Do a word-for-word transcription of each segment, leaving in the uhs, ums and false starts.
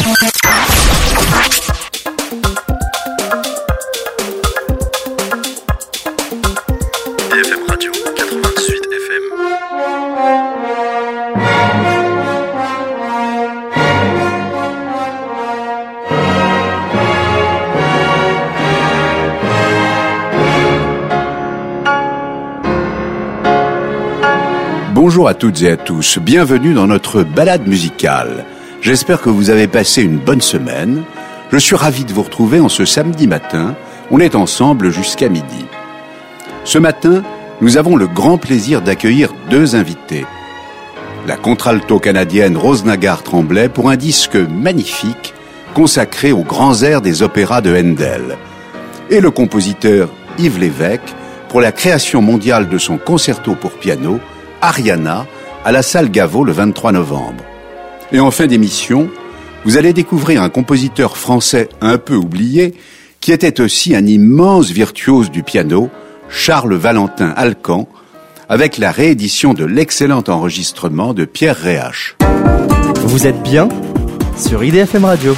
Bonjour à toutes et à tous, bienvenue dans notre balade musicale. J'espère que vous avez passé une bonne semaine. Je suis ravi de vous retrouver en ce samedi matin. On est ensemble jusqu'à midi. Ce matin, nous avons le grand plaisir d'accueillir deux invités. La contralto canadienne Rose Nagard-Tremblay pour un disque magnifique consacré aux grands airs des opéras de Handel. Et le compositeur Yves Lévesque pour la création mondiale de son concerto pour piano Ariana, à la salle Gaveau le vingt-trois novembre. Et en fin d'émission, vous allez découvrir un compositeur français un peu oublié, qui était aussi un immense virtuose du piano, Charles Valentin Alcan, avec la réédition de l'excellent enregistrement de Pierre Réhache. Vous êtes bien sur I D F M Radio.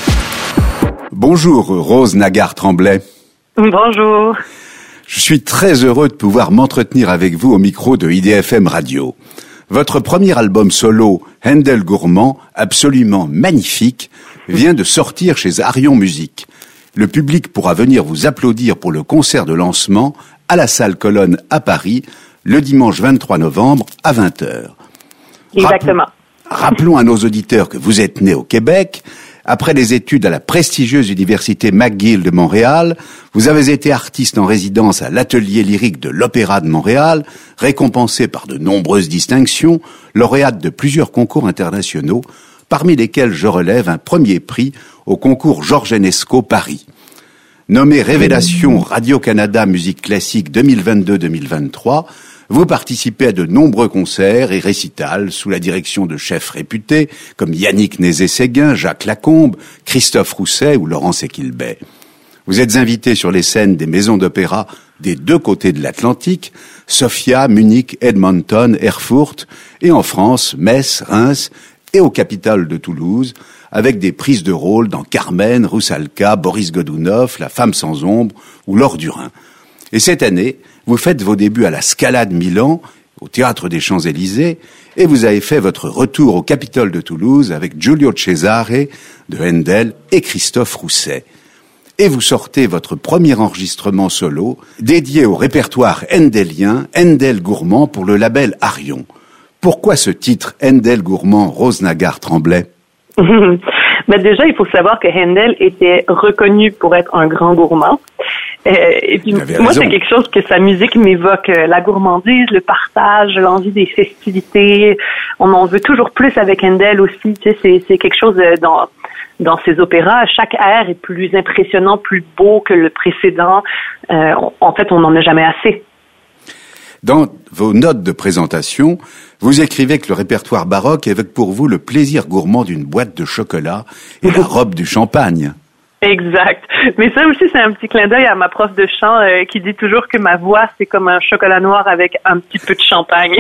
Bonjour Rose Nagard-Tremblay. Bonjour. Je suis très heureux de pouvoir m'entretenir avec vous au micro de I D F M Radio. Votre premier album solo, Handel Gourmand, absolument magnifique, vient de sortir chez Arion Musique. Le public pourra venir vous applaudir pour le concert de lancement à la salle Colonne à Paris, le dimanche vingt-trois novembre à vingt heures. Exactement. Rappelons à nos auditeurs que vous êtes né au Québec. Après des études à la prestigieuse université McGill de Montréal, vous avez été artiste en résidence à l'atelier lyrique de l'Opéra de Montréal, récompensé par de nombreuses distinctions, lauréate de plusieurs concours internationaux, parmi lesquels je relève un premier prix au concours Georges Enesco Paris. Nommé Révélation Radio-Canada Musique Classique deux mille vingt-deux deux mille vingt-trois, vous participez à de nombreux concerts et récitals sous la direction de chefs réputés comme Yannick Nézet-Séguin, Jacques Lacombe, Christophe Rousset ou Laurence Equilbet. Vous êtes invité sur les scènes des maisons d'opéra des deux côtés de l'Atlantique, Sofia, Munich, Edmonton, Erfurt, et en France, Metz, Reims et au Capitole de Toulouse, avec des prises de rôle dans Carmen, Roussalka, Boris Godunov, La Femme sans ombre ou Laure Durin. Et cette année, vous faites vos débuts à la Scala de Milan, au Théâtre des Champs-Élysées, et vous avez fait votre retour au Capitole de Toulouse avec Giulio Cesare de Handel et Christophe Rousset. Et vous sortez votre premier enregistrement solo, dédié au répertoire handelien, Handel Gourmand pour le label Arion. Pourquoi ce titre, Handel Gourmand, Rose Nagard-Tremblay? Mais déjà, il faut savoir que Handel était reconnu pour être un grand gourmand. Euh, et puis, moi, raison. C'est quelque chose que sa musique m'évoque, euh, la gourmandise, le partage, l'envie des festivités. On en veut toujours plus avec Handel aussi. Tu sais, c'est, c'est quelque chose euh, dans dans ses opéras. Chaque air est plus impressionnant, plus beau que le précédent. Euh, on, en fait, on n'en a jamais assez. Dans vos notes de présentation, vous écrivez que le répertoire baroque évoque pour vous le plaisir gourmand d'une boîte de chocolat et la robe du champagne. Exact. Mais ça aussi, c'est un petit clin d'œil à ma prof de chant euh, qui dit toujours que ma voix, c'est comme un chocolat noir avec un petit peu de champagne.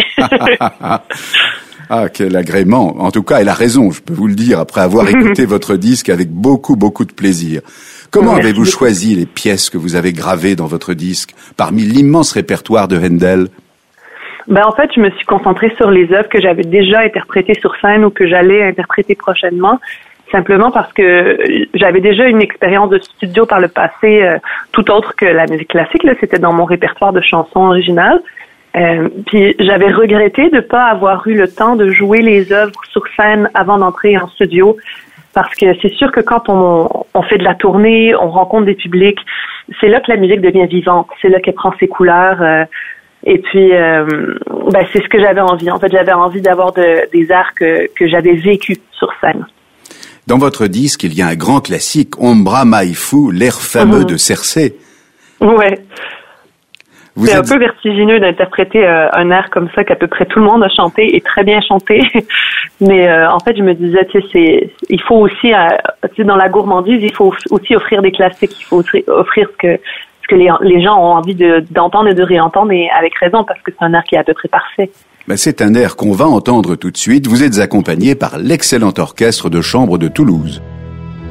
Ah, quel agrément. En tout cas, elle a raison, je peux vous le dire, après avoir écouté votre disque avec beaucoup, beaucoup de plaisir. Comment Merci avez-vous beaucoup. choisi les pièces que vous avez gravées dans votre disque parmi l'immense répertoire de Handel? Ben, en fait, je me suis concentrée sur les œuvres que j'avais déjà interprétées sur scène ou que j'allais interpréter prochainement. Simplement parce que j'avais déjà une expérience de studio par le passé, euh, tout autre que la musique classique. Là, c'était dans mon répertoire de chansons originales. Euh, puis j'avais regretté de pas avoir eu le temps de jouer les œuvres sur scène avant d'entrer en studio, parce que c'est sûr que quand on, on fait de la tournée, on rencontre des publics, c'est là que la musique devient vivante, c'est là qu'elle prend ses couleurs. Euh, et puis, euh, ben c'est ce que j'avais envie. En fait, j'avais envie d'avoir de, des airs que, que j'avais vécus sur scène. Dans votre disque, il y a un grand classique, Ombra Mai Fu, l'air fameux mmh. de Cersei. Ouais. Vous c'est êtes... un peu vertigineux d'interpréter euh, un air comme ça qu'à peu près tout le monde a chanté et très bien chanté. Mais euh, en fait, je me disais, tu sais, c'est, il faut aussi, euh, tu sais, dans la gourmandise, il faut aussi offrir des classiques. Il faut offrir, offrir ce que, ce que les, les gens ont envie de, d'entendre et de réentendre, et avec raison, parce que c'est un air qui est à peu près parfait. Ben, c'est un air qu'on va entendre tout de suite. Vous êtes accompagné par l'excellent orchestre de chambre de Toulouse.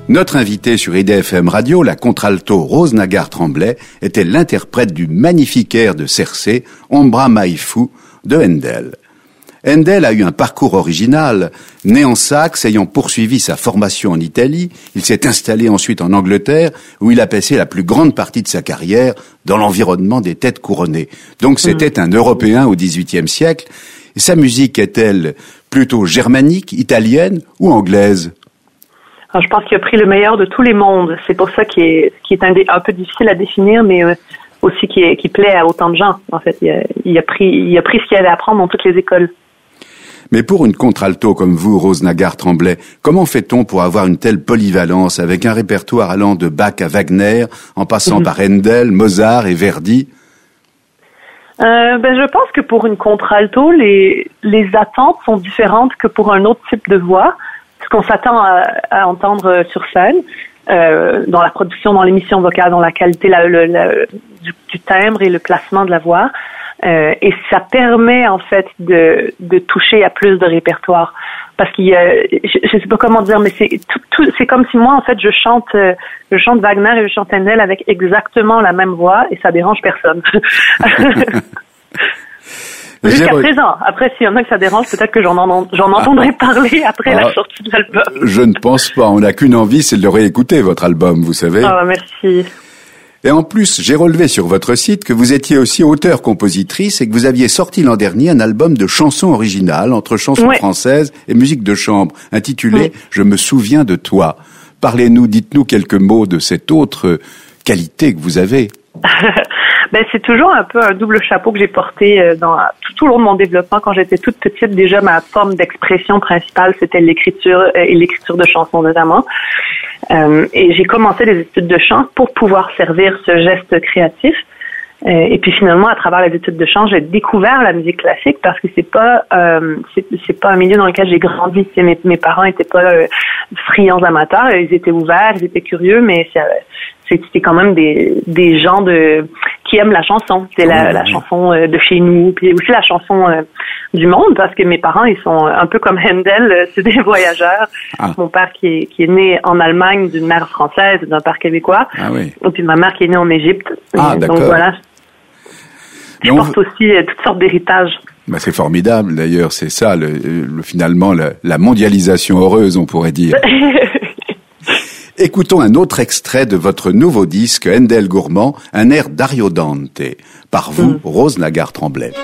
Notre invitée sur I D F M Radio, la contralto Rose Nagard-Tremblay, était l'interprète du magnifique air de Cersei, Ombra Mai Fu, de Handel. Handel a eu un parcours original. Né en Saxe, ayant poursuivi sa formation en Italie, il s'est installé ensuite en Angleterre, où il a passé la plus grande partie de sa carrière dans l'environnement des têtes couronnées. Donc c'était un Européen au dix-huitième siècle. Et sa musique est-elle plutôt germanique, italienne ou anglaise ? Alors, je pense qu'il a pris le meilleur de tous les mondes. C'est pour ça qu'il est, qu'il est un, un peu difficile à définir, mais euh, aussi qui, est, qui plaît à autant de gens. En fait, il a, il a pris, il a pris ce qu'il y avait à apprendre dans toutes les écoles. Mais pour une contralto comme vous, Rose Nagard-Tremblay, comment fait-on pour avoir une telle polyvalence avec un répertoire allant de Bach à Wagner, en passant mmh. par Handel, Mozart et Verdi ? Euh, ben, je pense que pour une contralto, les, les attentes sont différentes que pour un autre type de voix. Ce qu'on s'attend à, à entendre sur scène, euh, dans la production, dans l'émission vocale, dans la qualité la, le, la, du, du timbre et le placement de la voix. Euh, et ça permet en fait de, de toucher à plus de répertoire, parce qu'il y a, je, je sais pas comment dire, mais c'est tout, tout, c'est comme si moi en fait je chante, euh, je chante Wagner et je chante Handel avec exactement la même voix et ça dérange personne. Jusqu'à présent. Après, s'il y en a que ça dérange, peut-être que j'en, en, j'en entendrai parler après ah, la sortie de l'album. Je ne pense pas. On n'a qu'une envie, c'est de le réécouter, votre album, vous savez. Ah, merci. Et en plus, j'ai relevé sur votre site que vous étiez aussi auteure-compositrice et que vous aviez sorti l'an dernier un album de chansons originales entre chansons oui. françaises et musique de chambre, intitulé oui. « Je me souviens de toi ». Parlez-nous, dites-nous quelques mots de cette autre qualité que vous avez. Ben, c'est toujours un peu un double chapeau que j'ai porté dans tout, tout au long de mon développement. Quand j'étais toute petite, déjà, ma forme d'expression principale, c'était l'écriture et l'écriture de chansons notamment. Euh, et j'ai commencé les études de chant pour pouvoir servir ce geste créatif. Euh, et puis finalement, à travers les études de chant, j'ai découvert la musique classique parce que c'est pas euh, c'est, c'est pas un milieu dans lequel j'ai grandi. Mes, mes parents étaient pas euh, friands amateurs, ils étaient ouverts, ils étaient curieux, mais c'est, c'était quand même des des gens de qui aiment la chanson. C'est la, la chanson de chez nous, puis aussi la chanson euh, du monde, parce que mes parents, ils sont un peu comme Handel, c'est des voyageurs. Ah. Mon père qui est qui est né en Allemagne d'une mère française et d'un père québécois. Ah oui. Et puis ma mère qui est née en Égypte. Ah, d'accord. Donc voilà. Je on... porte aussi euh, toutes sortes d'héritages. Bah, c'est formidable, d'ailleurs, c'est ça, le, le, finalement, la, la mondialisation heureuse, on pourrait dire. Écoutons un autre extrait de votre nouveau disque, Handel Gourmand, un air d'Ariodante, par vous, mmh. Rose Nagard-Tremblay.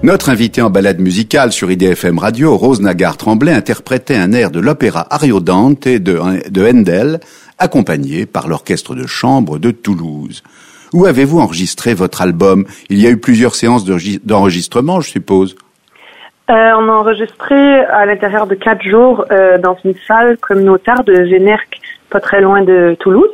Notre invitée en balade musicale sur I D F M Radio, Rose Nagard-Tremblay, interprétait un air de l'opéra Ariodante de, de Handel, accompagné par l'orchestre de chambre de Toulouse. Où avez-vous enregistré votre album? Il y a eu plusieurs séances d'enregistrement, je suppose. Euh, on a enregistré à l'intérieur de quatre jours euh, dans une salle communautaire de Génerque, pas très loin de Toulouse.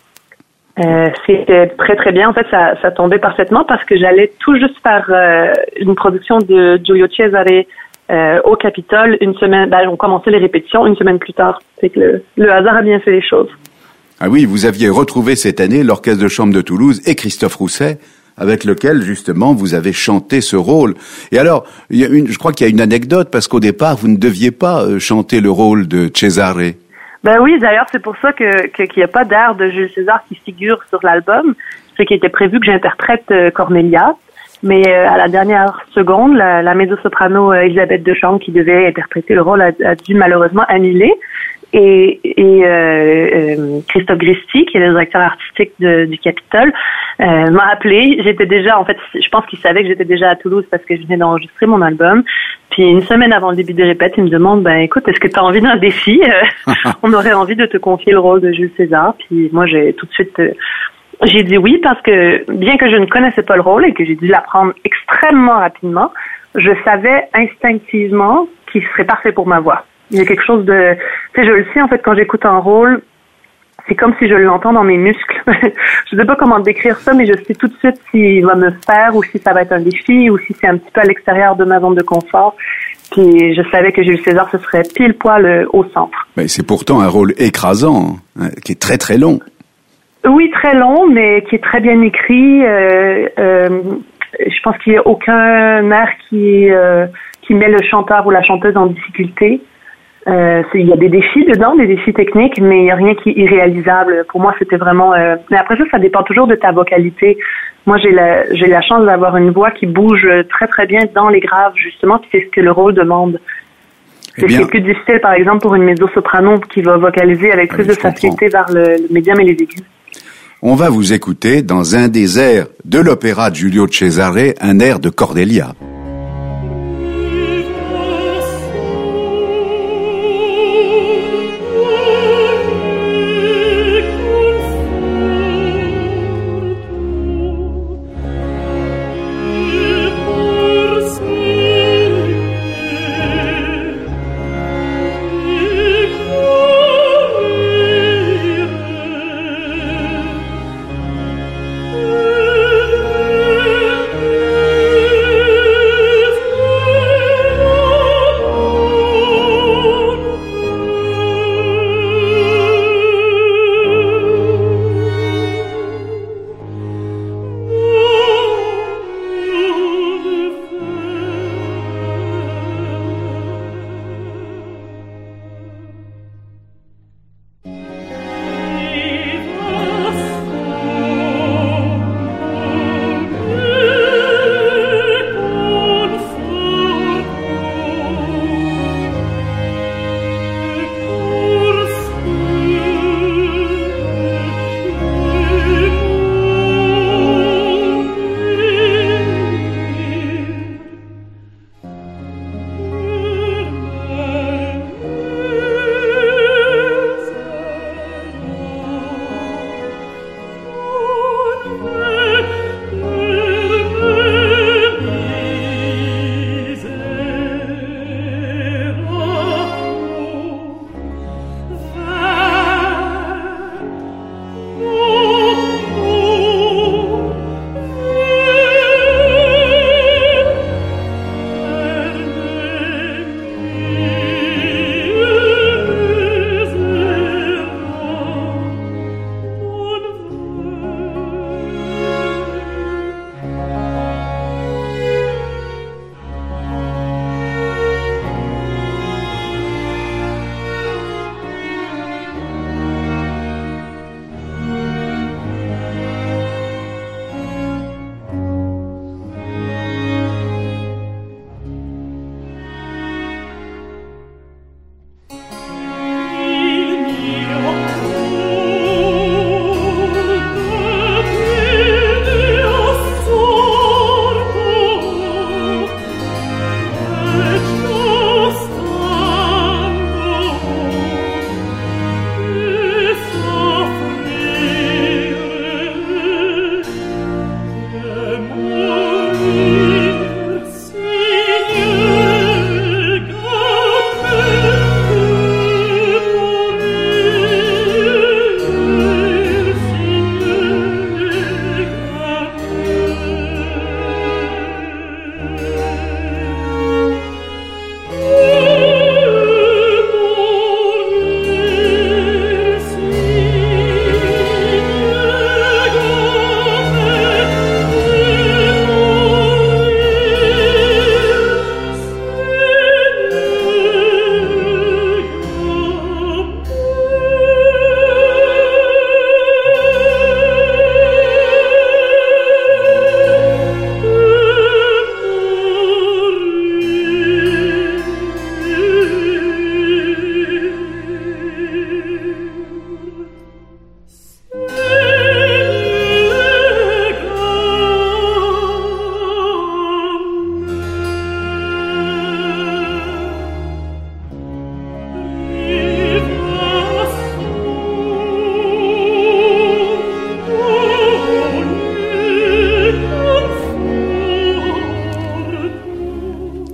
Euh, c'était très très bien. En fait, ça, ça tombait parfaitement parce que j'allais tout juste faire euh, une production de Giulio Cesare euh, au Capitole une semaine. Ben, on commençait les répétitions une semaine plus tard. C'est que le, le hasard a bien fait les choses. Ah oui, vous aviez retrouvé cette année l'orchestre de chambre de Toulouse et Christophe Rousset, avec lequel, justement, vous avez chanté ce rôle. Et alors, il y a une, je crois qu'il y a une anecdote, parce qu'au départ, vous ne deviez pas chanter le rôle de Cesare. Ben oui, d'ailleurs, c'est pour ça que, que qu'il n'y a pas d'air de Jules César qui figure sur l'album. C'est qu'il était prévu que j'interprète euh, Cornelia. Mais euh, à la dernière seconde, la, la mezzo-soprano euh, Elisabeth Dechamps, qui devait interpréter le rôle, a, a dû malheureusement annuler. Et, et euh, euh, Christophe Gristi, qui est le directeur artistique de, du Capitole, euh, m'a appelé. J'étais déjà, en fait, je pense qu'il savait que j'étais déjà à Toulouse parce que je venais d'enregistrer mon album. Puis une semaine avant le début des répètes, il me demande, ben écoute, est-ce que tu as envie d'un défi? On aurait envie de te confier le rôle de Jules César. Puis moi, j'ai tout de suite, euh, j'ai dit oui parce que bien que je ne connaissais pas le rôle et que j'ai dû l'apprendre extrêmement rapidement, je savais instinctivement qu'il serait parfait pour ma voix. Il y a quelque chose de... Tu sais, je le sais, en fait, quand j'écoute un rôle, c'est comme si je l'entends dans mes muscles. Je sais pas comment décrire ça, mais je sais tout de suite s'il va me faire ou si ça va être un défi ou si c'est un petit peu à l'extérieur de ma zone de confort. Puis je savais que Jules César, ce serait pile poil au centre. Mais c'est pourtant un rôle écrasant, hein, qui est très très long. Oui, très long, mais qui est très bien écrit. Euh, euh, je pense qu'il n'y a aucun air qui, euh, qui met le chanteur ou la chanteuse en difficulté. Euh, il y a des défis dedans, des défis techniques, mais il n'y a rien qui est irréalisable. Pour moi, c'était vraiment... Euh... Mais après ça, ça dépend toujours de ta vocalité. Moi, j'ai la, j'ai la chance d'avoir une voix qui bouge très, très bien dans les graves, justement, puis c'est ce que le rôle demande. C'est, eh bien, c'est plus difficile, par exemple, pour une mezzo-soprano qui va vocaliser avec plus de facilité vers le, le médium et les aigus. On va vous écouter dans un des airs de l'opéra de Giulio Cesare, un air de Cordelia.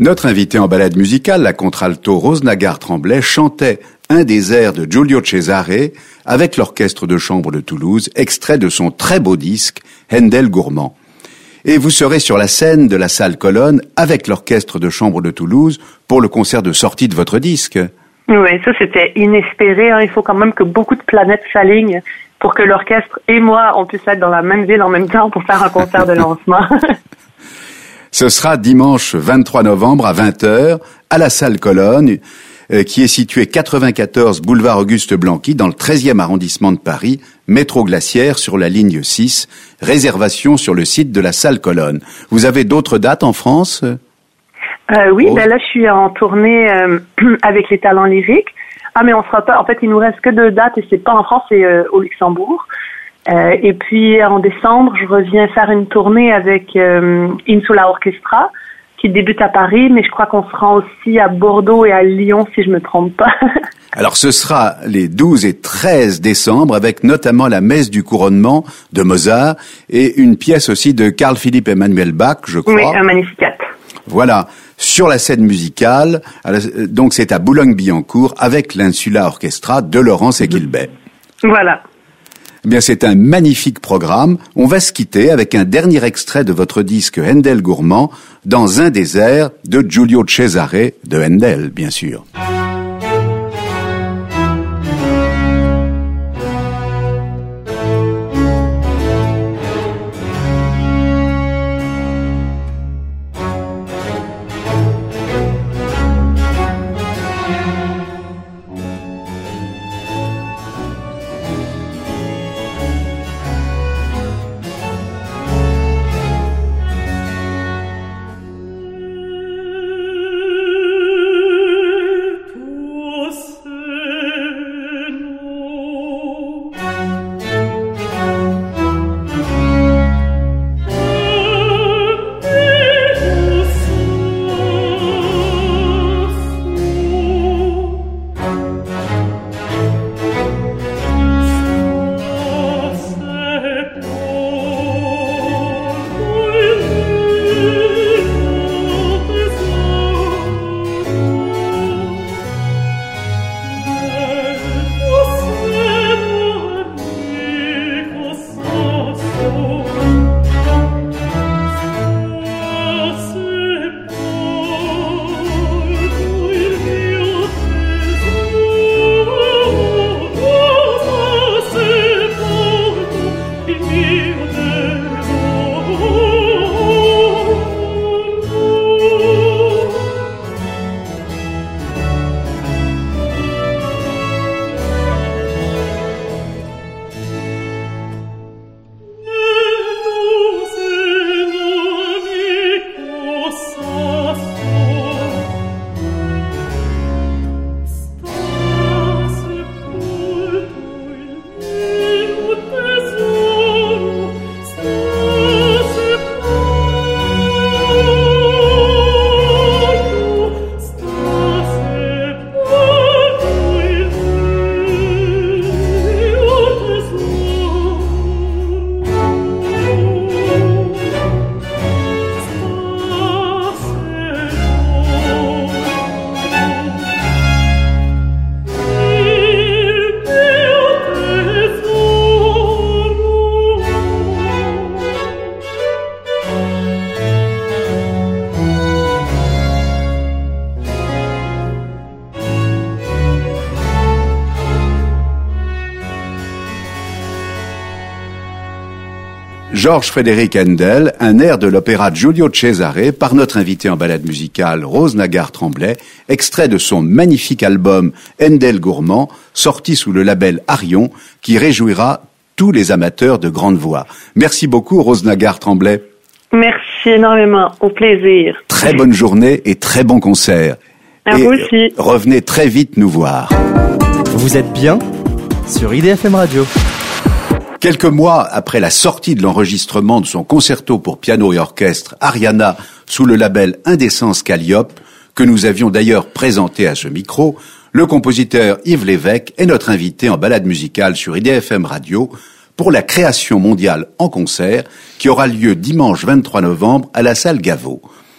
Notre invité en balade musicale, la contralto Rose Nagard-Tremblay, chantait un des airs de Giulio Cesare avec l'orchestre de chambre de Toulouse, extrait de son très beau disque Handel Gourmand. Et vous serez sur la scène de la salle Colonne avec l'orchestre de chambre de Toulouse pour le concert de sortie de votre disque. Oui, ça c'était inespéré. Il faut quand même que beaucoup de planètes s'alignent pour que l'orchestre et moi, on puisse être dans la même ville en même temps pour faire un concert de lancement. Ce sera dimanche vingt-trois novembre à vingt heures à la salle Colonne, euh, qui est située quatre-vingt-quatorze boulevard Auguste Blanqui dans le treizième arrondissement de Paris, métro Glacière sur la ligne six, réservation sur le site de la salle Colonne. Vous avez d'autres dates en France ? euh, Oui, oh. ben là je suis en tournée euh, avec les talents lyriques. Ah mais on sera pas, en fait il nous reste que deux dates et c'est pas en France, c'est euh, au Luxembourg. Euh, et puis en décembre, je reviens faire une tournée avec euh, Insula Orchestra, qui débute à Paris, mais je crois qu'on se rend aussi à Bordeaux et à Lyon, si je me trompe pas. Alors ce sera les douze et treize décembre, avec notamment la messe du couronnement de Mozart et une pièce aussi de Carl Philipp Emanuel Bach, je crois. Oui, un Magnificat. Voilà, sur la scène musicale, donc c'est à Boulogne-Billancourt, avec l'Insula Orchestra de Laurence et Gilbert. Voilà. Eh bien, c'est un magnifique programme. On va se quitter avec un dernier extrait de votre disque Handel Gourmand dans un des airs de Giulio Cesare de Handel, bien sûr. Georges Frédéric Handel, un air de l'opéra Giulio Cesare par notre invité en balade musicale Rose Nagard-Tremblay, extrait de son magnifique album Handel Gourmand, sorti sous le label Arion, qui réjouira tous les amateurs de grande voix. Merci beaucoup Rose Nagard-Tremblay. Merci énormément, au plaisir. Très bonne journée et très bon concert. À et vous aussi. Revenez très vite nous voir. Vous êtes bien sur I D F M Radio. Quelques mois après la sortie de l'enregistrement de son concerto pour piano et orchestre Ariana sous le label Indécence Calliope, que nous avions d'ailleurs présenté à ce micro, le compositeur Yves Lévesque est notre invité en balade musicale sur I D F M Radio pour la création mondiale en concert qui aura lieu dimanche vingt-trois novembre à la salle Gaveau.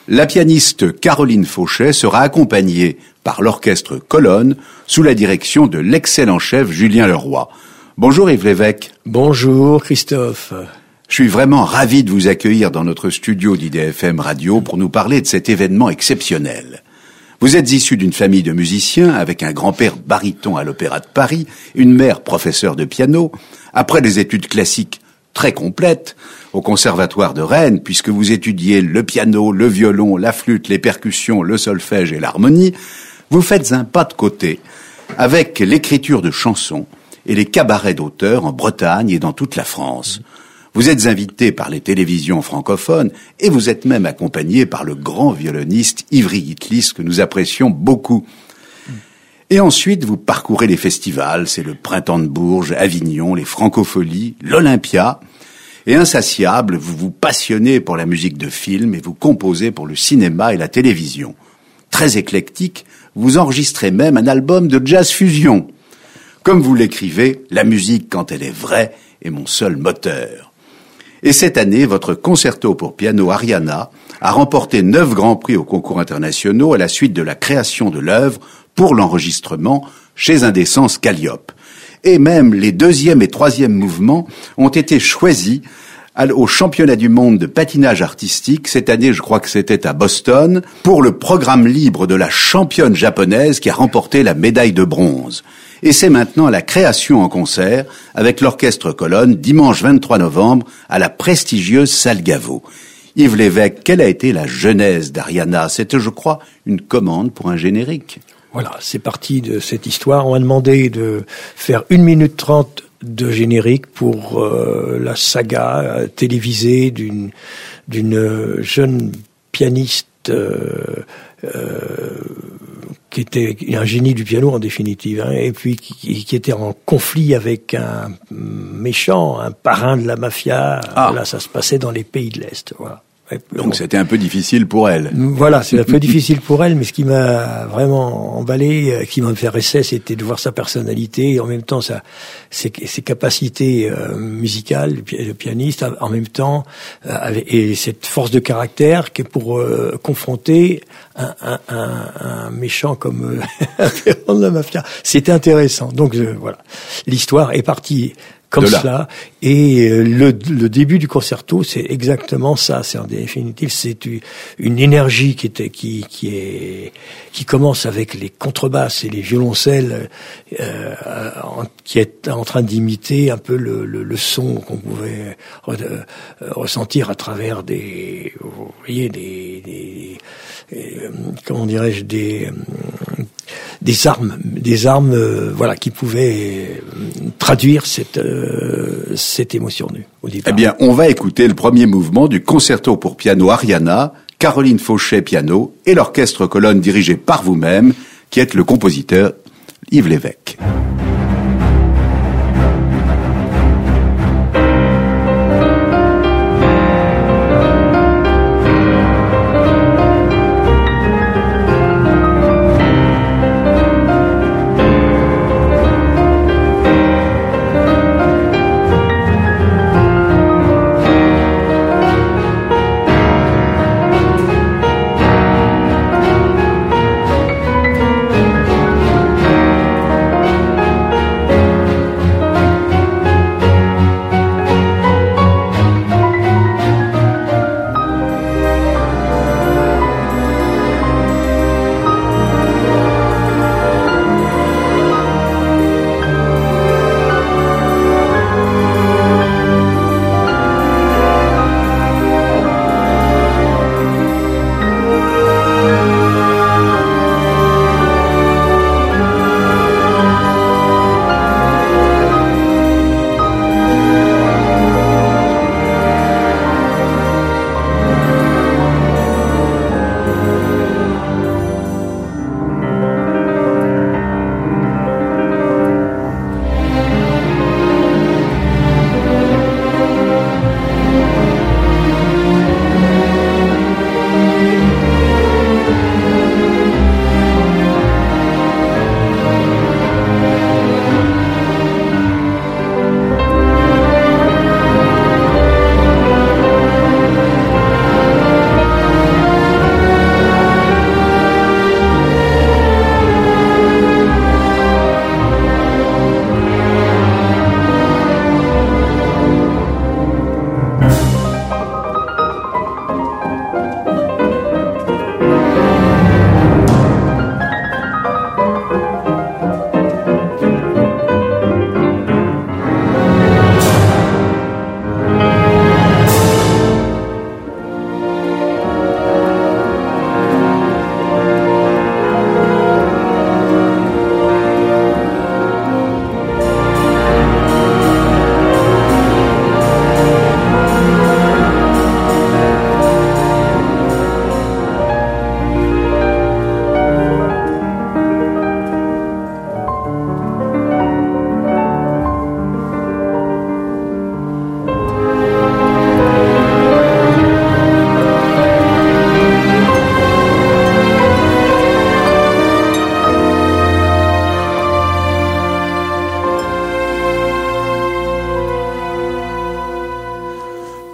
La pianiste Caroline Fauchet sera accompagnée par l'orchestre Colonne sous la direction de l'excellent chef Julien Leroy. Bonjour Yves Lévesque. Bonjour Christophe. Je suis vraiment ravi de vous accueillir dans notre studio d'I D F M Radio pour nous parler de cet événement exceptionnel. Vous êtes issu d'une famille de musiciens avec un grand-père baryton à l'Opéra de Paris, une mère professeure de piano. Après des études classiques très complètes au Conservatoire de Rennes, puisque vous étudiez le piano, le violon, la flûte, les percussions, le solfège et l'harmonie, vous faites un pas de côté avec l'écriture de chansons et les cabarets d'auteurs en Bretagne et dans toute la France. Vous êtes invité par les télévisions francophones et vous êtes même accompagné par le grand violoniste Ivry Hitlis que nous apprécions beaucoup. Et ensuite, vous parcourez les festivals, c'est le Printemps de Bourges, Avignon, les Francopholies, l'Olympia. Et insatiable, vous vous passionnez pour la musique de film et vous composez pour le cinéma et la télévision. Très éclectique, vous enregistrez même un album de jazz fusion. Comme vous l'écrivez, la musique, quand elle est vraie, est mon seul moteur. Et cette année, votre concerto pour piano Ariana a remporté neuf grands prix aux concours internationaux à la suite de la création de l'œuvre pour l'enregistrement chez Indécence Calliope. Et même les deuxième et troisième mouvements ont été choisis au championnat du monde de patinage artistique. Cette année, je crois que c'était à Boston, pour le programme libre de la championne japonaise qui a remporté la médaille de bronze. Et c'est maintenant la création en concert avec l'orchestre Colonne, dimanche vingt-trois novembre, à la prestigieuse salle Gaveau. Yves Lévesque, quelle a été la genèse d'Ariana? C'était, je crois, une commande pour un générique. Voilà, c'est parti de cette histoire. On m'a demandé de faire une minute trente de générique pour euh, la saga euh, télévisée d'une d'une jeune pianiste euh, euh, qui était un génie du piano en définitive, hein, et puis qui, qui était en conflit avec un méchant, un parrain de la mafia. Ah. Là, ça se passait dans les pays de l'Est. Voilà. Donc c'était un peu difficile pour elle. Voilà, c'est un peu difficile pour elle, mais ce qui m'a vraiment emballé, qui m'intéressait, c'était de voir sa personnalité et en même temps sa, ses, ses capacités euh, musicales, le pianiste, en même temps, euh, avec, et cette force de caractère qui est pour euh, confronter un, un, un, un méchant comme euh, un de la mafia. C'était intéressant. Donc euh, voilà, l'histoire est partie comme cela, et le, le début du concerto, c'est exactement ça. C'est en définitive, c'est une énergie qui était, qui, qui est, qui commence avec les contrebasses et les violoncelles, euh, en, qui est en train d'imiter un peu le, le, le son qu'on pouvait re, euh, ressentir à travers des, vous voyez, des, des euh, comment dirais-je, des des armes, des armes, euh, voilà, qui pouvaient traduire cette euh, cette émotion nue au départ. Eh bien, on va écouter le premier mouvement du concerto pour piano Ariana, Caroline Fauchet piano et l'orchestre Colonne dirigé par vous-même, qui êtes le compositeur Yves Lévesque.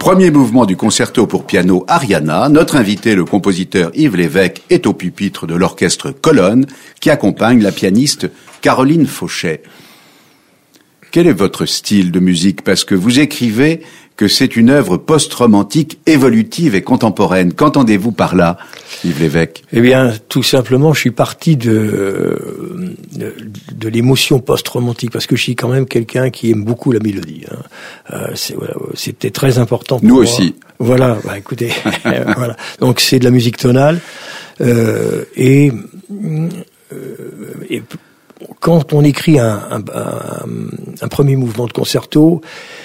Premier mouvement du concerto pour piano Ariana. Notre invité, le compositeur Yves Lévesque, est au pupitre de l'orchestre Colonne qui accompagne la pianiste Caroline Fauchet. Quel est votre style de musique? Parce que vous écrivez que c'est une œuvre post-romantique, évolutive et contemporaine. Qu'entendez-vous par là, Yves Lévesque? Eh bien, tout simplement, je suis parti de, de, de l'émotion post-romantique, parce que je suis quand même quelqu'un qui aime beaucoup la mélodie. Hein. Euh, c'est, voilà, c'était très important pour Nous moi. aussi. Voilà, bah, écoutez, voilà. Donc c'est de la musique tonale, euh, et, euh, et quand on écrit un, un, un, un premier mouvement de concerto,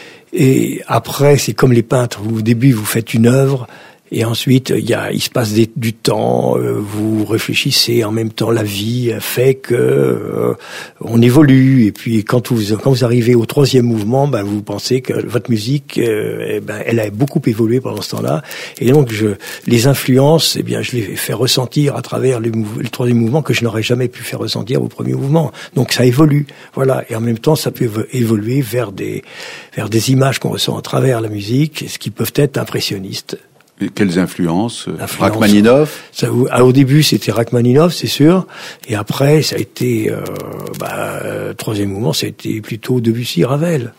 et après, c'est comme les peintres. Vous, au début, vous faites une œuvre, et ensuite, il y a, il se passe des, du temps. Euh, vous réfléchissez. En même temps, la vie fait que euh, on évolue. Et puis, quand vous quand vous arrivez au troisième mouvement, ben vous pensez que votre musique, euh, eh ben, elle a beaucoup évolué pendant ce temps-là. Et donc, je, les influences, eh bien, je les fais ressentir à travers le, mou- le troisième mouvement que je n'aurais jamais pu faire ressentir au premier mouvement. Donc, ça évolue. Voilà. Et en même temps, ça peut évoluer vers des vers des images qu'on ressent à travers la musique, ce qui peuvent être impressionnistes. Et quelles influences? Influence. Rachmaninoff? Ça, ah, au début, c'était Rachmaninoff, c'est sûr. Et après, ça a été, euh, bah, euh, troisième mouvement, ça a été plutôt Debussy, Ravel.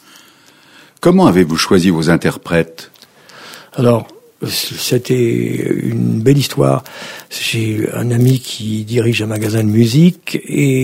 Comment avez-vous choisi vos interprètes? Alors, c'était une belle histoire. J'ai un ami qui dirige un magasin de musique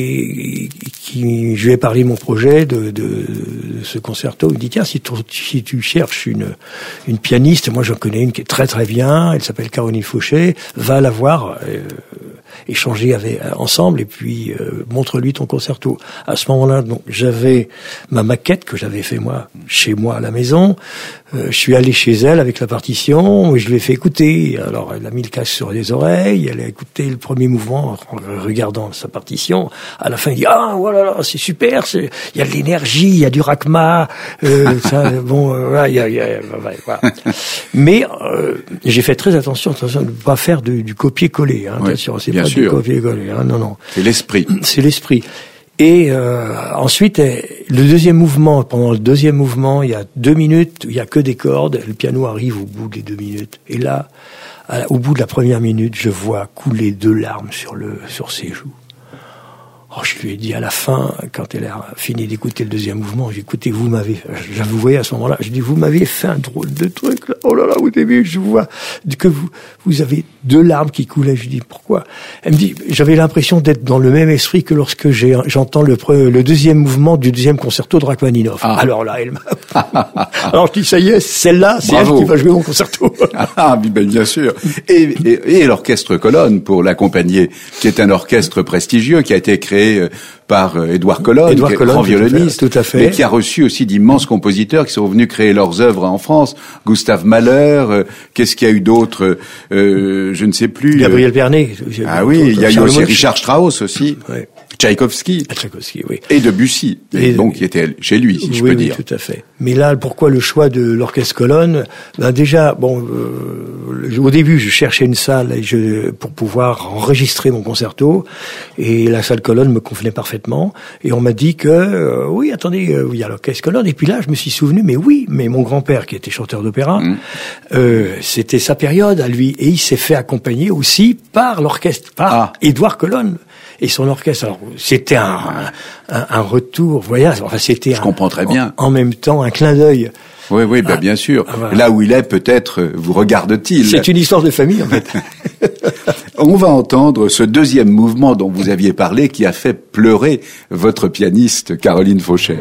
et qui, je lui ai parlé de mon projet, de, de, de ce concerto. Il me dit, tiens, si tu, si tu cherches une, une pianiste, moi j'en connais une qui est très très bien, elle s'appelle Caroline Fauchet, va la voir, euh, échanger avec, ensemble et puis euh, montre-lui ton concerto. À ce moment-là, donc, j'avais ma maquette que j'avais fait moi, chez moi à la maison. Euh, je suis allé chez elle avec la partition et je lui ai fait écouter. Alors elle a mis le casque sur les oreilles, elle a écouté le premier mouvement en regardant sa partition. À la fin, elle dit, ah voilà, là, c'est super, c'est, il y a de l'énergie, il y a du Rachma, euh, ça, bon, euh, voilà, il y a, il y a, voilà. Mais euh, j'ai fait très attention, attention de ne pas faire du, du copier-coller. Hein, oui, attention, c'est bien pas sûr. du copier-coller. Hein, non, non. C'est l'esprit. C'est l'esprit. Et euh, ensuite, le deuxième mouvement, pendant le deuxième mouvement, il y a deux minutes, il y a que des cordes, le piano arrive au bout des deux minutes. Et là, à, au bout de la première minute, je vois couler deux larmes sur le sur ses joues. Oh, je lui ai dit à la fin, quand elle a fini d'écouter le deuxième mouvement, j'ai dit, écoutez, vous m'avez, je vous voyais à ce moment-là, je dis, vous m'avez fait un drôle de truc, là. Oh là là, au début, je vois que vous, vous avez deux larmes qui coulaient. Je dis, pourquoi? Elle me dit, j'avais l'impression d'être dans le même esprit que lorsque j'ai, j'entends le, le deuxième mouvement du deuxième concerto de Rachmaninoff. Ah. Alors là, elle m'a, alors je dis, ça y est, celle-là, c'est Bravo. elle qui va jouer mon concerto. Ah, ben, bien sûr. Et, et, et l'orchestre Colonne pour l'accompagner, qui est un orchestre prestigieux, qui a été créé par Édouard Colonne, Édouard qui est Colonne, grand violoniste, tout à fait. mais qui a reçu aussi d'immenses compositeurs qui sont venus créer leurs œuvres en France. Gustave Mahler, euh, qu'est-ce qu'il y a eu d'autre? euh, Je ne sais plus. Gabriel euh... Vernet. Ah oui, il y a eu aussi Richard Strauss aussi. Ouais. Tchaïkovski. Tchaïkovski, oui. Et Debussy, et donc qui était chez lui, si oui, je peux oui, dire. Tout à fait. Mais là, pourquoi le choix de l'orchestre Colonne? Ben déjà, bon, euh, au début, je cherchais une salle et je, pour pouvoir enregistrer mon concerto, et la salle Colonne me convenait parfaitement. Et on m'a dit que, euh, oui, attendez, euh, il y a l'orchestre Colonne. Et puis là, je me suis souvenu, mais oui, mais mon grand-père, qui était chanteur d'opéra, mmh. euh, c'était sa période à lui, et il s'est fait accompagner aussi par l'orchestre, par ah. Édouard Colonne. Et son orchestre, alors c'était un, un, un retour, voyage. Enfin, c'était. Je un, comprends très bien. En, en même temps, un clin d'œil. Oui, oui, ben, ah, bien sûr. Voilà. Là où il est, peut-être vous regarde-t-il. C'est une histoire de famille, en fait. On va entendre ce deuxième mouvement dont vous aviez parlé, qui a fait pleurer votre pianiste Caroline Fauchet.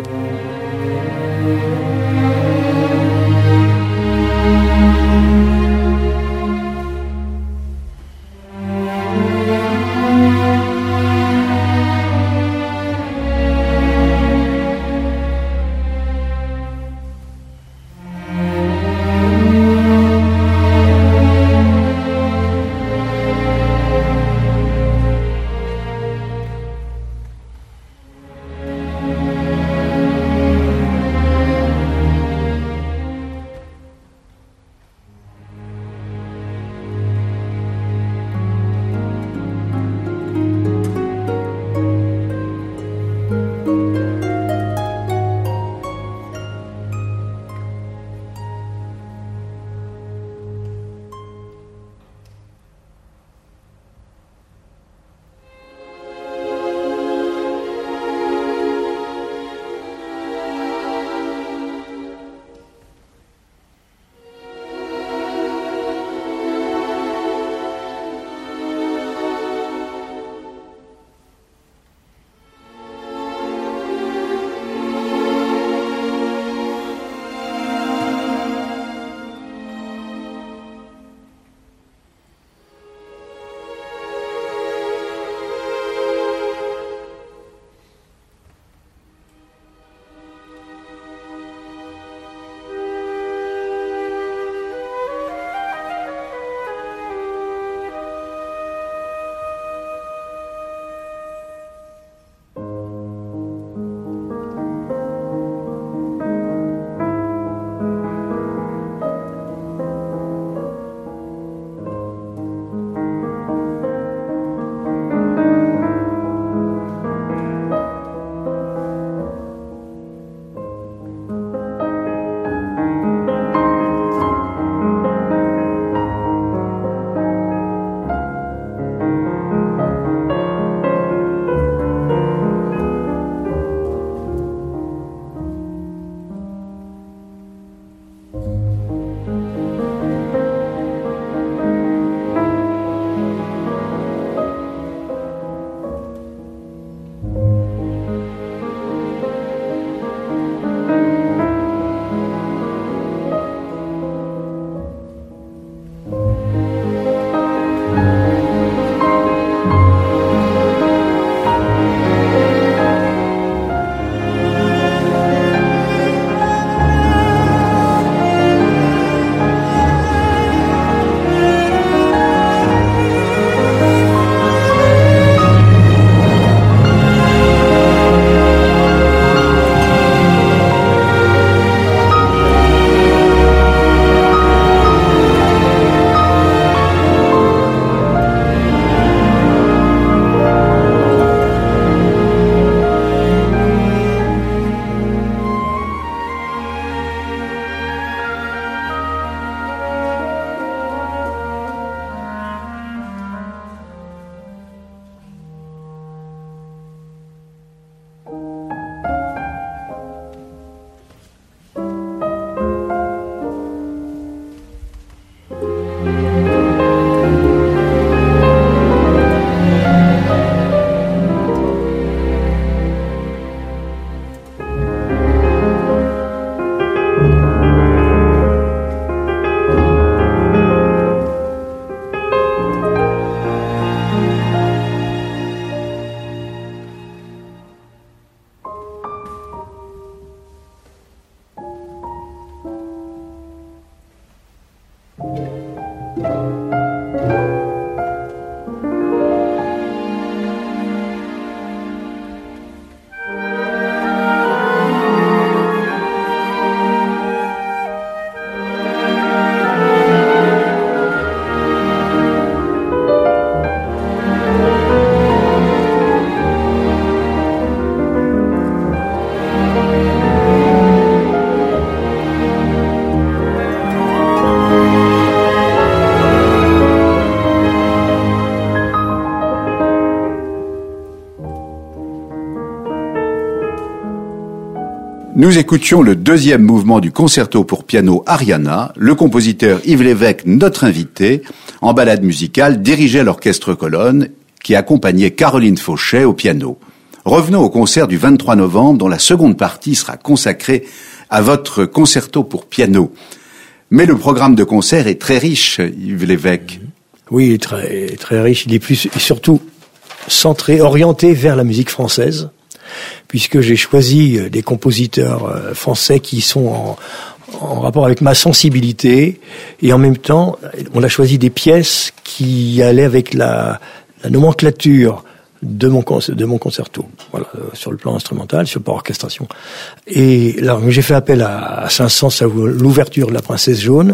Nous écoutions le deuxième mouvement du concerto pour piano Ariana. Le compositeur Yves Lévesque, notre invité, en balade musicale, dirigeait l'orchestre colonne qui accompagnait Caroline Fauchet au piano. Revenons au concert du vingt-trois novembre dont la seconde partie sera consacrée à votre concerto pour piano. Mais le programme de concert est très riche, Yves Lévesque. Oui, très, très riche. Il est plus, et surtout centré, orienté vers la musique française, puisque j'ai choisi des compositeurs français qui sont en, en rapport avec ma sensibilité, et en même temps, on a choisi des pièces qui allaient avec la, la nomenclature de mon de mon concerto, voilà, euh, sur le plan instrumental, sur le plan orchestration. Et là, j'ai fait appel à, à Saint-Saëns, à l'ouverture de La Princesse Jaune.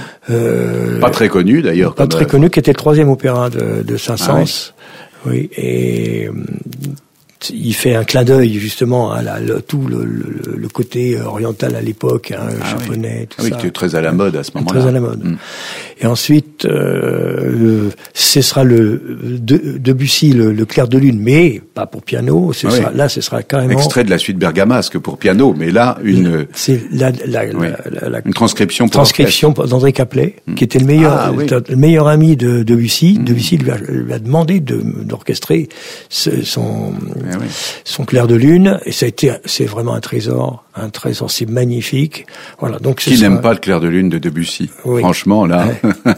Euh, pas très connu d'ailleurs. Pas très connu, qui était le troisième opéra de, de Saint-Saëns. Ah, oui. oui, et il fait un clin d'œil justement à la, le, tout le, le, le côté oriental à l'époque, hein, ah, japonais, oui. tout ah, ça. Oui, qui est très à la mode à ce moment-là. Très à la mode. Mm. Et ensuite, euh, ce sera le de, Debussy, le, le Clair de lune, mais pas pour piano. Ce ah, sera, oui. Là, ce sera carrément extrait de la suite bergamasque pour piano, mais là une. C'est la, la, oui. la, la, la une transcription. Pour transcription d'André Caplet, mm. qui était le meilleur, ah, oui. le meilleur ami de Debussy. Mm. Debussy lui a, lui a demandé de, d'orchestrer ce, son. Ah, oui. son Clair de lune, et ça a été, c'est vraiment un trésor, un trésor, c'est magnifique. Voilà, donc qui n'aime pas le Clair de lune de Debussy, oui. Franchement là. Ouais.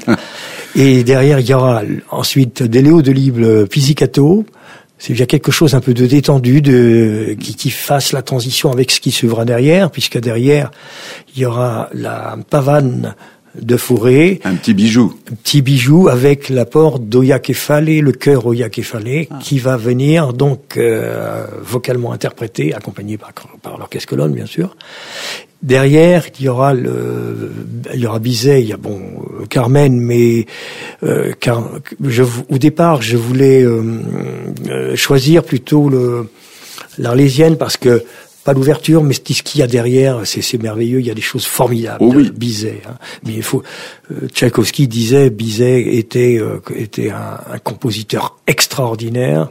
Et derrière il y aura ensuite des Léo Delibes Pizzicato. C'est bien quelque chose un peu de détendu, de qui, qui fasse la transition avec ce qui suivra derrière, puisque derrière il y aura la pavane de Fauré. Un petit bijou. Un petit bijou avec l'apport d'Oya Kefale, le chœur Oya Kefale, ah. qui va venir donc euh, vocalement interprété, accompagné par, par l'orchestre colonne, bien sûr. Derrière, il y aura le, il y aura Bizet, il y a bon Carmen, mais euh, car je, au départ, je voulais euh, euh, choisir plutôt le l'Arlésienne parce que pas l'ouverture, mais ce qu'il y a derrière, c'est, c'est merveilleux. Il y a des choses formidables. Oh oui. Bizet, hein. Mais il faut. Euh, Tchaïkovski disait, Bizet était euh, était un, un compositeur extraordinaire,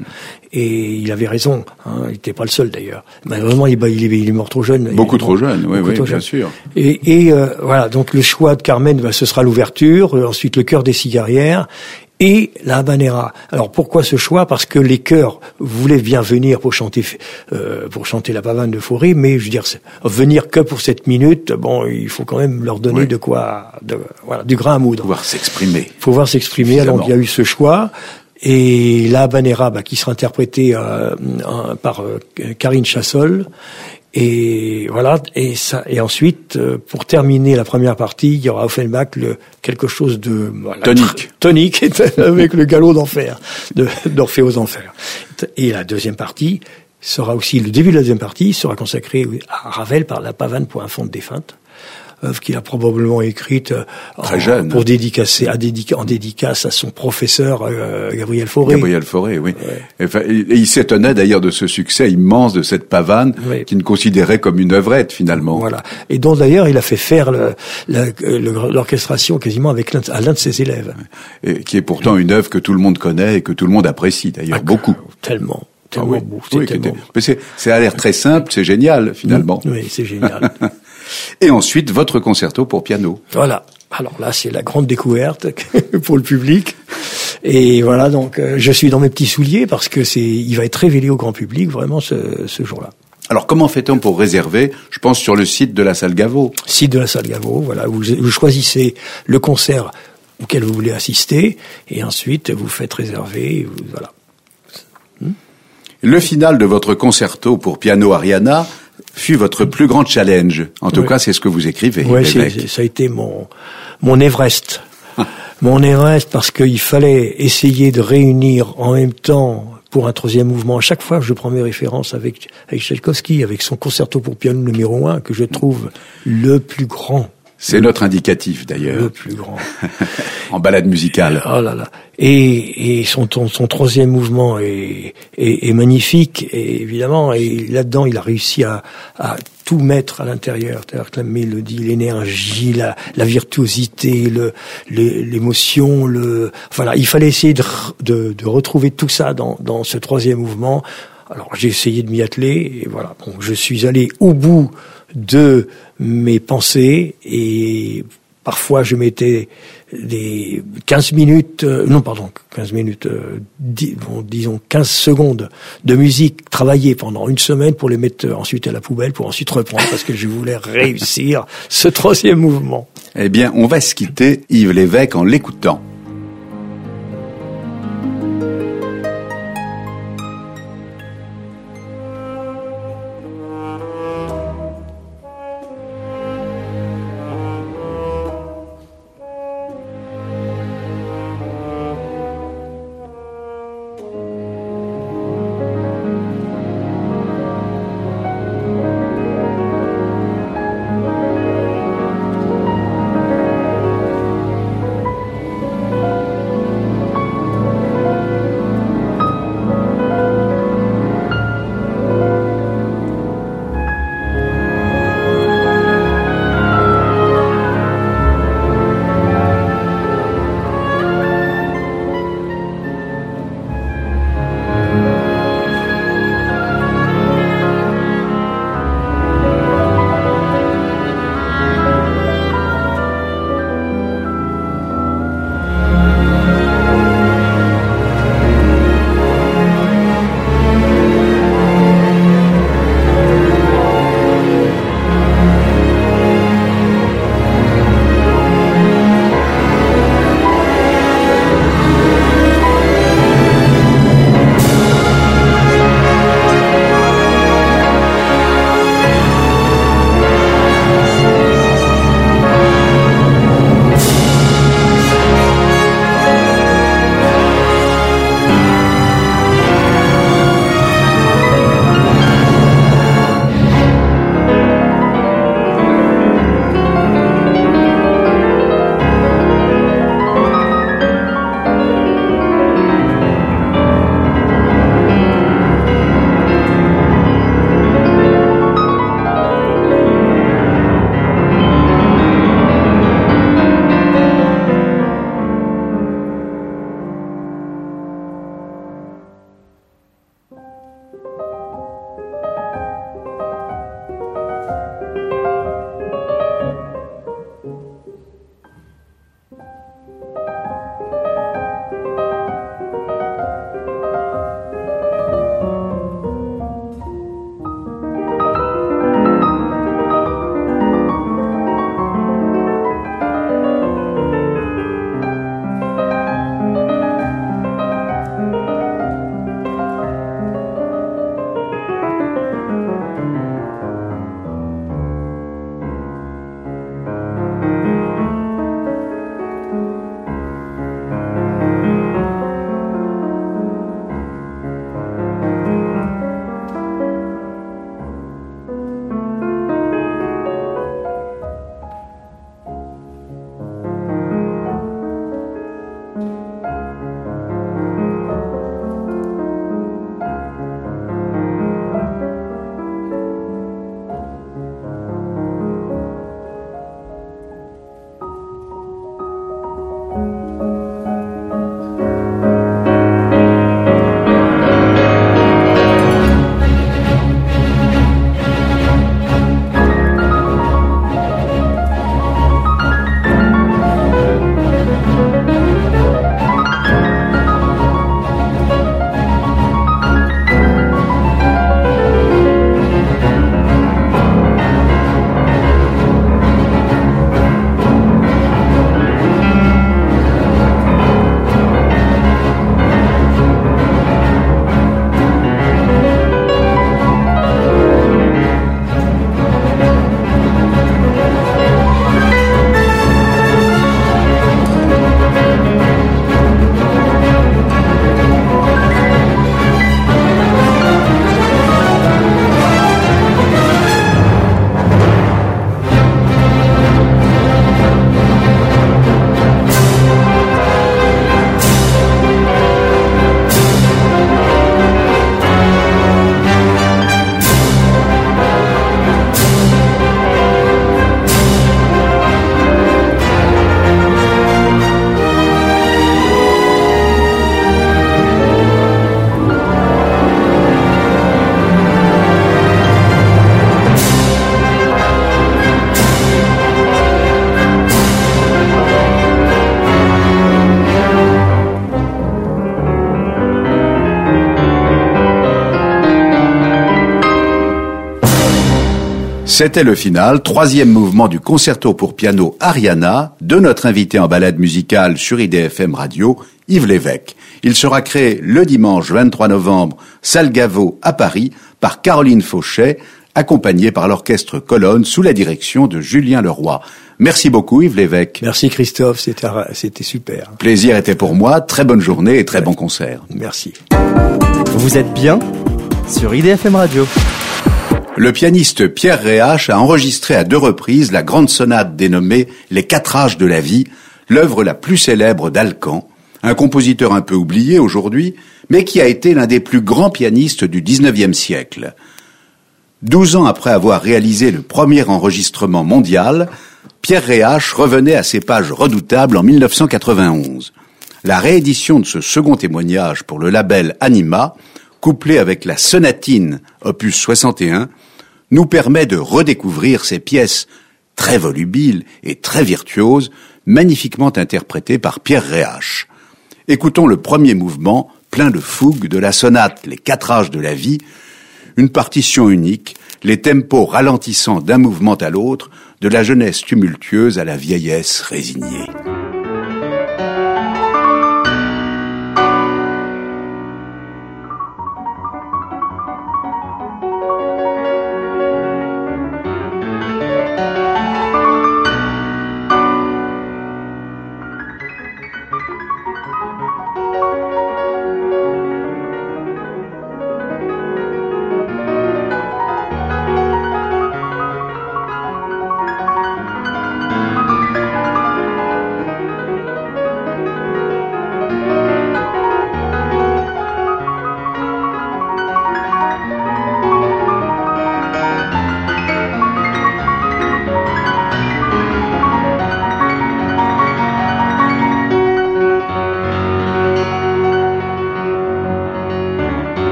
et il avait raison. Hein. Il n'était pas le seul d'ailleurs. Malheureusement, il, il, il est mort trop jeune. Beaucoup trop jeune, oui, oui, bien jeune. sûr. Et, et euh, voilà. Donc le choix de Carmen, bah, ce sera l'ouverture. Euh, ensuite, le chœur des cigarières. Et la habanera. Alors pourquoi ce choix ? Parce que les chœurs voulaient bien venir pour chanter euh, pour chanter la pavane de Fauré, mais je veux dire venir que pour cette minute, bon, il faut quand même leur donner oui. de quoi, de, voilà, du grain à moudre. Pouvoir s'exprimer. Pouvoir s'exprimer. Alors il y a eu ce choix. Et la habanera, bah, qui sera interprétée euh, euh, par euh, Karine Chassol. Et voilà, et ça, et ensuite, euh, pour terminer la première partie, il y aura Offenbach le quelque chose de voilà, tonique, tonique avec le galop d'enfer, de, d'Orphée aux enfers. Et la deuxième partie sera aussi le début de la deuxième partie sera consacré à Ravel par la pavane pour un fond de défunte. Œuvre qu'il a probablement écrite Très en, jeune. pour dédicacer, à dédica, en dédicace à son professeur euh, Gabriel Fauré. Gabriel Fauré, oui. Ouais. Enfin, et il s'étonnait d'ailleurs de ce succès immense de cette pavane oui. qu'il considérait comme une œuvrette finalement. Voilà. Et dont d'ailleurs il a fait faire le, la, le, l'orchestration quasiment avec l'un, à l'un de ses élèves. Et qui est pourtant une œuvre que tout le monde connaît et que tout le monde apprécie d'ailleurs ah, beaucoup. Tellement. Tellement ah, oui. beau. C'est oui, tellement beau. Mais c'est, ça a l'air très simple, c'est génial finalement. Oui, c'est génial. Et ensuite, votre concerto pour piano. Voilà. Alors là, c'est la grande découverte pour le public. Et voilà, donc, euh, je suis dans mes petits souliers parce que c'est, il va être révélé au grand public vraiment ce, ce jour-là. Alors, comment fait-on pour réserver ? Je pense sur le site de la salle Gaveau. Site de la salle Gaveau, voilà. Vous, vous choisissez le concert auquel vous voulez assister et ensuite vous faites réserver, vous, voilà. Hmm le final de votre concerto pour piano Ariana fut votre plus grand challenge. En tout oui. cas, c'est ce que vous écrivez. Oui, ça a été mon, mon Everest. Mon Everest parce qu'il fallait essayer de réunir en même temps, pour un troisième mouvement, à chaque fois que je prends mes références avec, avec Tchaïkovski, avec son concerto pour piano numéro un, que je trouve le plus grand. C'est notre indicatif d'ailleurs. Le plus grand. En balade musicale. Oh là là. Et, et son, son troisième mouvement est, est, est magnifique, et évidemment, et là-dedans, il a réussi à, à tout mettre à l'intérieur. C'est-à-dire que la mélodie, l'énergie, la, la virtuosité, le, le, l'émotion, le, voilà, il fallait essayer de, de, de retrouver tout ça dans, dans ce troisième mouvement. Alors, j'ai essayé de m'y atteler, et voilà. Bon, je suis allé au bout de mes pensées, et parfois je mettais des quinze minutes, euh, non pardon, quinze minutes, euh, dix, bon, disons quinze secondes de musique travaillée pendant une semaine pour les mettre euh, ensuite à la poubelle, pour ensuite reprendre, parce que je voulais réussir ce troisième mouvement. Eh bien, on va se quitter, Yves Lévesque, en l'écoutant. C'était le final, troisième mouvement du concerto pour piano Ariana de notre invité en balade musicale sur I D F M Radio, Yves Lévesque. Il sera créé le dimanche vingt-trois novembre, salle Gaveau à Paris, par Caroline Fauchet, accompagnée par l'orchestre Colonne sous la direction de Julien Leroy. Merci beaucoup Yves Lévesque. Merci Christophe, c'était, c'était super. Plaisir était pour moi, très bonne journée et très bon concert. Merci. Vous êtes bien sur I D F M Radio. Le pianiste Pierre Réhache a enregistré à deux reprises la grande sonate dénommée Les Quatre Âges de la Vie, l'œuvre la plus célèbre d'Alcan, un compositeur un peu oublié aujourd'hui, mais qui a été l'un des plus grands pianistes du dix-neuvième siècle. Douze ans après avoir réalisé le premier enregistrement mondial, Pierre Réhache revenait à ses pages redoutables en mille neuf cent quatre-vingt-onze. La réédition de ce second témoignage pour le label Anima, couplée avec la sonatine opus soixante et un, nous permet de redécouvrir ces pièces très volubiles et très virtuoses, magnifiquement interprétées par Pierre Réhache. Écoutons le premier mouvement, plein de fougue, de la sonate Les Quatre Âges de la Vie, une partition unique, les tempos ralentissant d'un mouvement à l'autre, de la jeunesse tumultueuse à la vieillesse résignée.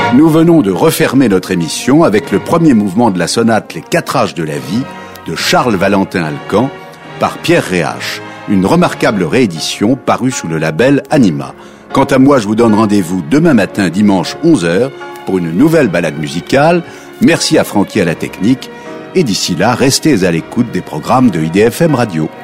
Nous venons de refermer notre émission avec le premier mouvement de la sonate Les Quatre Âges de la Vie de Charles Valentin Alcan par Pierre Réhache, une remarquable réédition parue sous le label Anima. Quant à moi, je vous donne rendez-vous demain matin, dimanche onze heures, pour une nouvelle balade musicale. Merci à Francky à la technique. Et d'ici là, restez à l'écoute des programmes de I D F M Radio.